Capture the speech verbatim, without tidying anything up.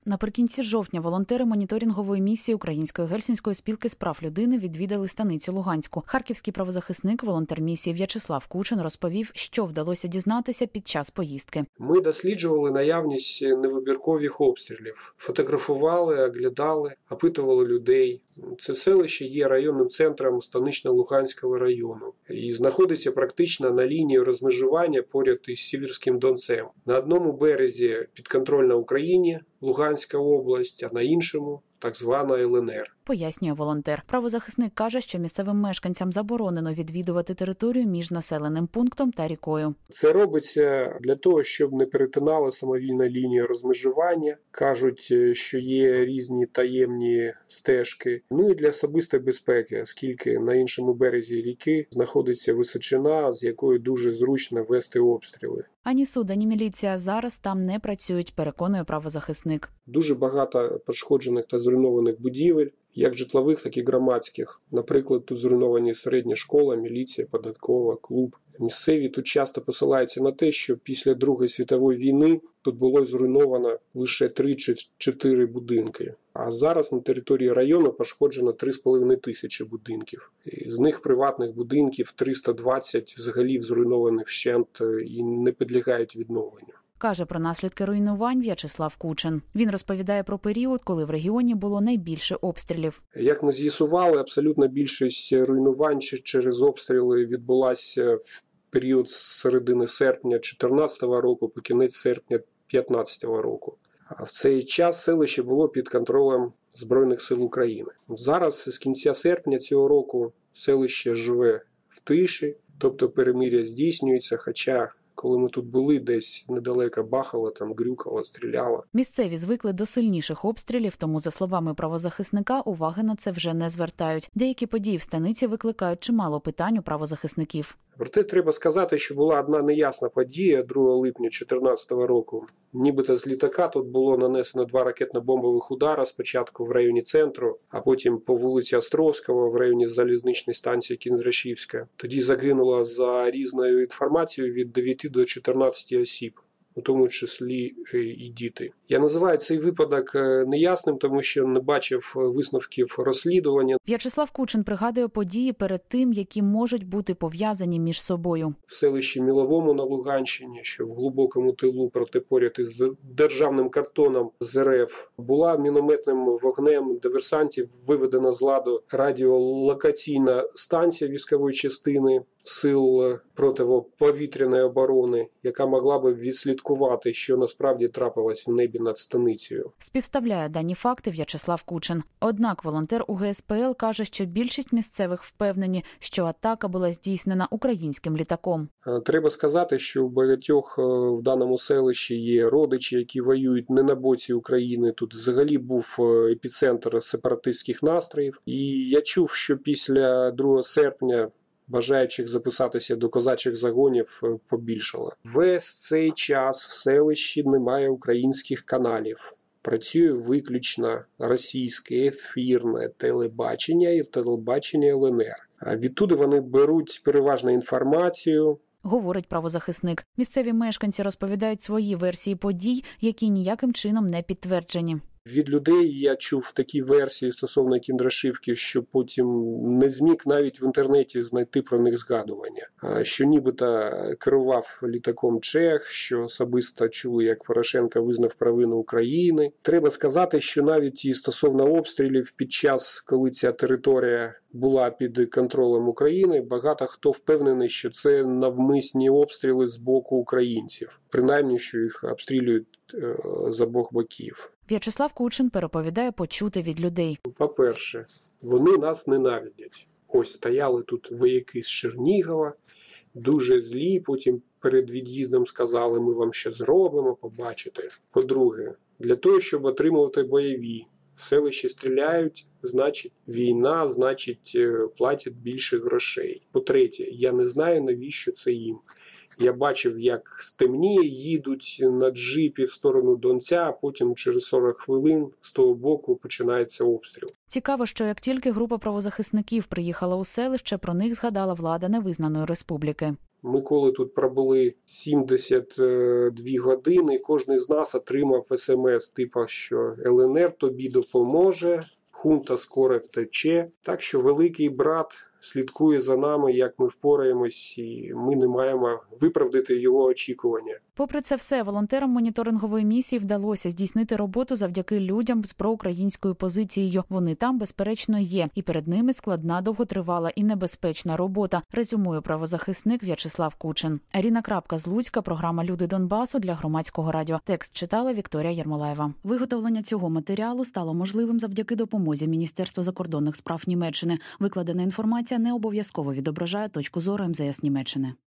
Наприкінці жовтня волонтери моніторингової місії Української Гельсінської спілки з прав людини відвідали станицю Луганську. Харківський правозахисник, волонтер місії В'ячеслав Кучин розповів, що вдалося дізнатися під час поїздки. Ми досліджували наявність невибіркових обстрілів, фотографували, оглядали, опитували людей. Це селище є районним центром Станично-Луганського району і знаходиться практично на лінії розмежування поряд із Сіверським Донцем. На одному березі підконтрольна Україні Луганська область, а на іншому так звана Л Н Р. Пояснює волонтер. Правозахисник каже, що місцевим мешканцям заборонено відвідувати територію між населеним пунктом та рікою. Це робиться для того, щоб не перетинали самовільно лінію розмежування. Кажуть, що є різні таємні стежки. Ну і для особистої безпеки, оскільки на іншому березі ріки знаходиться височина, з якої дуже зручно вести обстріли. Ані суд, ані міліція зараз там не працюють, переконує правозахисник. Дуже багато пошкоджених та зруйнованих будівель, як житлових, так і громадських. Наприклад, тут зруйновані середня школа, міліція, податкова, клуб. Місцеві тут часто посилаються на те, що після Другої світової війни тут було зруйновано лише три чи чотири будинки. А зараз на території району пошкоджено три з половиною тисячі будинків. З них приватних будинків триста двадцять взагалі зруйновані вщент і не підлягають відновленню. Каже про наслідки руйнувань В'ячеслав Кучин. Він розповідає про період, коли в регіоні було найбільше обстрілів. Як ми з'ясували, абсолютна більшість руйнувань через обстріли відбулася в період з середини серпня дві тисячі чотирнадцятого року по кінець серпня дві тисячі п'ятнадцятого року. А в цей час селище було під контролем Збройних сил України. Зараз з кінця серпня цього року селище живе в тиші, тобто перемир'я здійснюється, хоча коли ми тут були, десь недалеко бахало, там грюкало, стріляло. Місцеві звикли до сильніших обстрілів, тому, за словами правозахисника, уваги на це вже не звертають. Деякі події в станиці викликають чимало питань у правозахисників. Проте треба сказати, що була одна неясна подія другого липня дві тисячі чотирнадцятого року. Нібито з літака тут було нанесено два ракетно-бомбових удари, спочатку в районі центру, а потім по вулиці Островського в районі залізничної станції Кіндрашівська. Тоді загинуло за різною інформацією від дев'яти до чотирнадцяти осіб, у тому числі і діти. Я називаю цей випадок неясним, тому що не бачив висновків розслідування. В'ячеслав Кучин пригадує події перед тим, які можуть бути пов'язані між собою. В селищі Міловому на Луганщині, що в глибокому тилу, проти поряд із державним картоном з Р Ф, була мінометним вогнем диверсантів виведена з ладу радіолокаційна станція військової частини сил протиповітряної оборони, яка могла би відслідкувати, що насправді трапилось в небі над станицею. Співставляє дані факти В'ячеслав Кучин. Однак волонтер У Ге Ес Пе Ел каже, що більшість місцевих впевнені, що атака була здійснена українським літаком. Треба сказати, що у багатьох в даному селищі є родичі, які воюють не на боці України. Тут взагалі був епіцентр сепаратистських настроїв. І я чув, що після другого серпня бажаючих записатися до козачих загонів побільшало. Весь цей час в селищі немає українських каналів. Працює виключно російське ефірне телебачення і телебачення Л Н Р. А відтуди вони беруть переважно інформацію. Говорить правозахисник. Місцеві мешканці розповідають свої версії подій, які ніяким чином не підтверджені. Від людей я чув такі версії стосовно Кіндрашівки, що потім не зміг навіть в інтернеті знайти про них згадування. Що нібито керував літаком чех, що особисто чули, як Порошенко визнав провину України. Треба сказати, що навіть і стосовно обстрілів під час, коли ця територія була під контролем України, багато хто впевнений, що це навмисні обстріли з боку українців. Принаймні, що їх обстрілюють е, з обох боків. В'ячеслав Кучин переповідає почуте від людей. По-перше, вони нас ненавидять. Ось стояли тут вояки з Чернігова, дуже злі, потім перед від'їздом сказали, ми вам ще зробимо, побачите. По-друге, для того, щоб отримувати бойові, в селищі стріляють, значить війна, значить платять більше грошей. По-третє, я не знаю, навіщо це їм. Я бачив, як стемніє, їдуть на джипі в сторону Донця, а потім через сорок хвилин з того боку починається обстріл. Цікаво, що як тільки група правозахисників приїхала у селище, про них згадала влада невизнаної республіки. Ми коли тут пробули сімдесят дві години, кожен з нас отримав смс, типу, що ел ен ер тобі допоможе, хунта скоро втече. Так що великий брат слідкує за нами, як ми впораємось, і ми не маємо виправдати його очікування. Попри це все, волонтерам моніторингової місії вдалося здійснити роботу завдяки людям з проукраїнською позицією. Вони там, безперечно, є. І перед ними складна, довготривала і небезпечна робота, резюмує правозахисник В'ячеслав Кучин. Аріна Крапка з Луцька, програма «Люди Донбасу» для Громадського радіо. Текст читала Вікторія Єрмолаєва. Виготовлення цього матеріалу стало можливим завдяки допомозі Міністерства закордонних справ Німеччини. Викладена інформація не обов'язково відображає точку зору ем зе ес Німеччини.